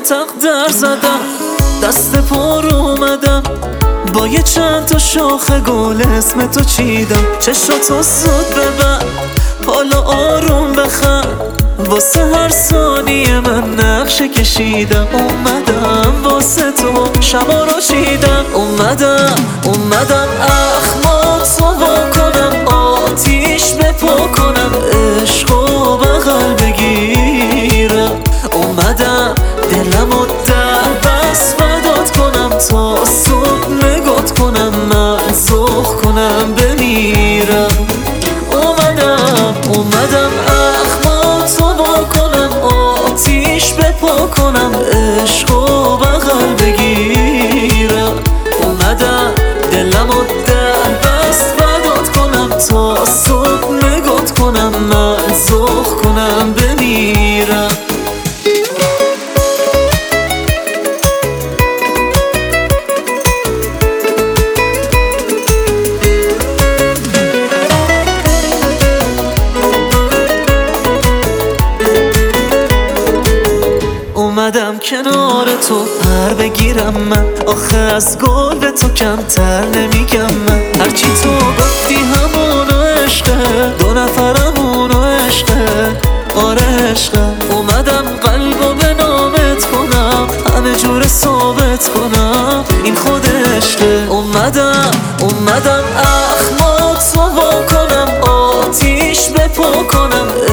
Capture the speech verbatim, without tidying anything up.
تقدر زدم، دست پر اومدم با یه چند تا شاخه گل اسم تو چیدم. چشاتو زود ببر حالا آروم بخند، واسه هر ثانیه من نقشه کشیدم. اومدم واسه تو شبا رو چیدم، اومدم اومدم اخماتو وا کنم، آتیش بپا کنم، عشقو بغل بگیرم. اومدم دلمو در بس فدات کنم، تا صبح نگات کنم، مرزوخ کنم بمیرم. اومدم اومدم اخماتو وا کنم، آتیش بپا کنم، عشقو بغل بگیرم. اومدم دلمو در بس فدات کنم، تا صبح نگات کنم، مرزوخ کنم بمیرم. اومدم کنار تو پر بگیرم من، آخه از گل به تو کمتر نمیگم من. هرچی تو گفتی همونو عشقه، دو نفرمونو عشقه، آره عشقه. اومدم قلبو به نامت کنم، همه جور ثابت کنم این خود عشقه. اومدم اومدم اخماتو وا کنم، آتیش بپا کنم،